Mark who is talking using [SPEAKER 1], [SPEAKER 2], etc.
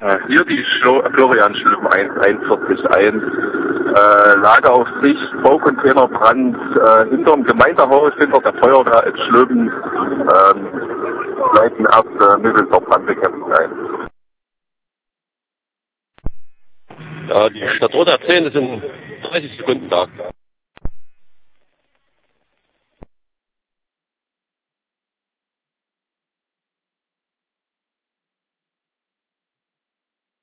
[SPEAKER 1] Hier die Florian Schlüben 1441. Lageraufsicht, Baucontainerbrand hinterm Gemeindehaus, hinter der Feuerwehr in Schlüben. Leiten erste Mittel zur Brandbekämpfung ein.
[SPEAKER 2] Ja, die Stadtort erzählen, das sind 30 Sekunden da.